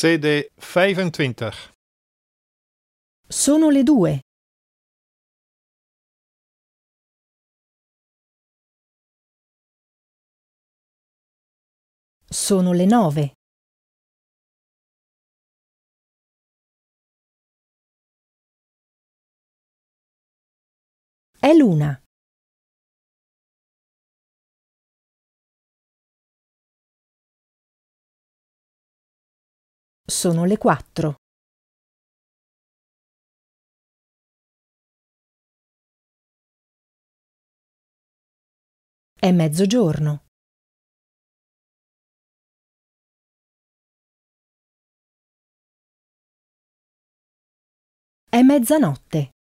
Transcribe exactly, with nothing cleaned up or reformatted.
Bladzijde vijfentwintig. Sono le due. Sono le nove. È l'una. Sono le quattro. È mezzogiorno. È mezzanotte.